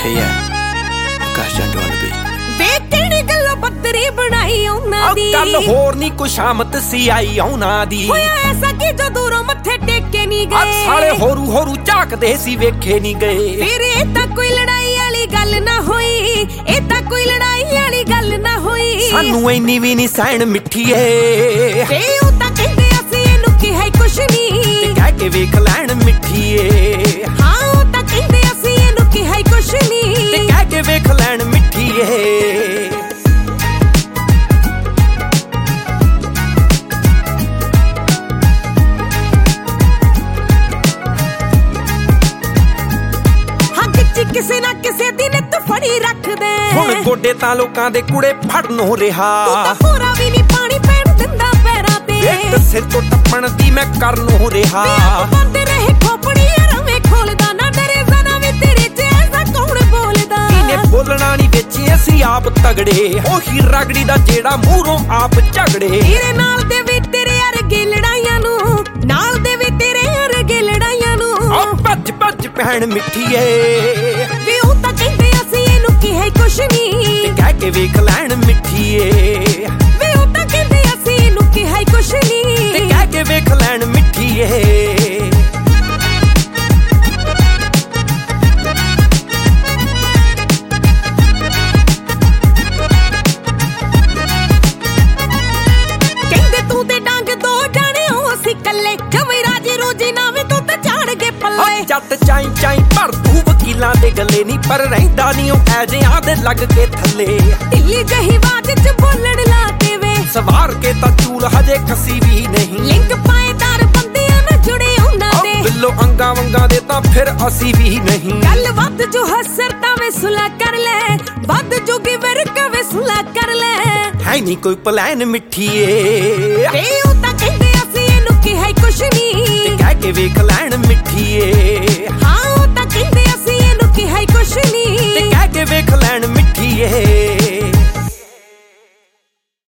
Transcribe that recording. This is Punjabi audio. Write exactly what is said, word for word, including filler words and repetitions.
Hey yeah, Akash Jandu on the beat. ਵੇ ਕਿਹੜੀ ਗੱਲੋਂ ਬੱਤਰੀ ਬਣਾਈ ਉਹਨਾਂ ਦੀ ਕੱਲ ਹੋਰ ਨਹੀਂ ਕੁਛ ਸ਼ਾਮਤ ਸੀ ਆਈ ਉਹਨਾਂ ਦੀ ਹੋਇਆ ਐਸਾ ਕਿ ਜੋ ਦੂਰੋਂ ਮੱਥੇ ਟੇਕੇ ਨਹੀਂ ਗਏ ਅੱਜ ਸਾਲੇ ਹੋਰੂ ਹੋਰੂ ਝਾਕਦੇ ਸੀ ਵੇਖੇ ਨਹੀਂ ਗਏ ਫਿਰ ਇਹ ਤਾਂ ਕੋਈ ਲੜਾਈ ਵਾਲੀ ਗੱਲ ਨਾ ਹੋਈ ਇਹ ਤਾਂ ਕੋਈ ਲੜਾਈ ਵਾਲੀ ਗੱਲ ਨਾ ਹੋਈ ਸਾਨੂੰ ਇੰਨੀ ਵੀ ਨਹੀਂ ਸਹਿਣ ਮਿੱਠੀਏ ਵੇ ਉਹ ਤਾਂ ਕਹਿੰਦੇ ਅਸੀਂ ਇਹਨੂੰ ਕਿਹਾ ਕੁਛ ਨਹੀਂ ਤੇ ਕਹਿ ਕੇ ਵੇਖ ਲੈਣ ਮਿੱਠੀਏ ਹਾਂ ਉਹ ਤਾਂ ਕਹਿੰਦੇ ਅਸੀਂ ਇਹਨੂੰ ਕਿਹਾ ਕੁਛ ਨਹੀਂ ਤੇ ਕਹਿ ਕੇ ਵੇਖ ਲੈਣ ਮਿੱਠੀਏ ਕਿਸੇ ਨਾ ਕਿਸੇ ਦੀ ਨਿੱਤ ਫੜੀ ਰੱਖਦੇ ਹੁਣ ਗੋਡੇ ਤਾਂ ਲੋਕਾਂ ਦੇ ਕੁੜੇ ਫੜਨੋਂ ਰਿਹਾ ਤੂੰ ਤਾਂ ਪੂਰਾ ਵੀ ਨਹੀਂ ਪਾਣੀ ਪੈਣ ਦਿੰਦਾ ਪੈਰਾਂ ਤੇ ਇੱਕ ਸਿਰ ਤੋਂ ਟੱਪਣ ਦੀ ਮੈਂ ਕਰਨੋਂ ਰਿਹਾ ਬੰਦ ਰਹੇ ਖੋਪੜੀ ਰਵੇਂ ਖੋਲਦਾ ਨਾ ਡਰੇ ਜ਼ਨਾ ਵੀ ਤੇਰੇ ਚ ਐਸਾ ਕੌਣ ਬੋਲਦਾ ਇਹਨੇ ਬੋਲਣਾ ਨਹੀਂ ਵਿੱਚ ਅਸੀਂ ਆਪ ਤਗੜੇ ਉਹੀ ਰਗੜੀ ਦਾ ਜਿਹੜਾ ਮੂਹਰੋਂ ਆਪ ਝਗੜੇ ਤੇਰੇ ਨਾਲ ਦੇ ਵੀ ਤੇਰੇ ਅਰਗੇ ਲੜਾਈਆਂ ਨੂੰ ਨਾਲ ਦੇ ਵੀ ਤੇਰੇ ਅਰਗੇ ਲੜਾਈਆਂ ਨੂੰ ਆ ਭੱਜ ਭੱਜ ਭੈਣ ਮਿੱਠੀਏ ਵੀ ਉਹ ਤਾਂ ਕਹਿੰਦੇ ਅਸੀਂ ਇਹਨੂੰ ਕਿਹਾ ਕੁਛ ਨਹੀਂ ਤੇ ਕਹਿ ਕੇ ਵੇਖ ਲੈਣ ਮਿੱਠੀਏ ਵੀ ਉਹ ਤਾਂ ਕਹਿੰਦੇ ਅਸੀਂ ਇਹਨੂੰ ਕਿਹਾ ਕੁਛ ਨਹੀਂ ਤੇ ਕਹਿ ਕੇ ਵੇਖ ਲੈਣ ਮਿੱਠੀਏ ਕਹਿੰਦੇ ਤੂੰ ਤੇ ਡੰਗ ਦੋ ਜਾਣੇ ਹੋ ਅਸੀਂ ਕੱਲੇ ਜਵੇਂ ਰਾਜੇ ਰੋਜੀ ਨਾਵੇਂ ਤੂੰ ਤਾਂ ਝਾੜ ਕੇ ਪੱਲੇ ਜੱਟ ਚਾਈ ਚਾਈ ਪਰ ਤੂੰ ਵਕੀਲਾਂ ਦੇ ਗੱਲੇ ਨਹੀਂ ਪਰ ਰਹਿੰਦਾ ਨਹੀਂ ਉਹ ਐਜਿਆਂ ਦੇ ਲੱਗ ਕੇ ਥੱਲੇ ਢਿੱਲੀ ਜਹੀ ਬਾਤ ਚ ਬੋਲਣ ਲਾ ਕੇ ਵੇ ਸਵਾਰ ਕੇ ਤਾਂ ਚੂਲ ਹਜੇ ਖਸੀ ਵੀ ਨਹੀਂ ਲਿੰਕ ਪਾਏਦਾਰ ਬੰਦਿਆਂ ਨਾਲ ਜੁੜੇ ਉਹਨਾਂ ਦੇ ਬਿੱਲੋ ਅੰਗਾ ਵੰਗਾ ਦੇ ਤਾਂ ਫਿਰ ਅਸੀਂ ਵੀ ਨਹੀਂ ਗੱਲ ਵੱਧ ਜੋ ਹਸਰ ਤਾਂ ਵੇ ਸੁਲਾ ਕਰ ਲੈ ਵੱਧ ਜੋ ਗਿਵਰ ਕਵੇ ਸੁਲਾ ਕਰ ਲੈ ਹੈ ਨਹੀਂ ਕੋਈ ਪਲਾਨ ਮਿੱਠੀਏ ਵੇ ਉਹ ਤਾਂ ਕਹਿੰਦੇ ਅਸੀਂ ਇਹਨੂੰ ਕਿਹਾ ਕੁਛ ਨਹੀਂ ਤੇ ਕਹਿ ਕੇ ਵੇਖ ਲੈਣ ਮਿੱਠੀਏ ਹਾਂ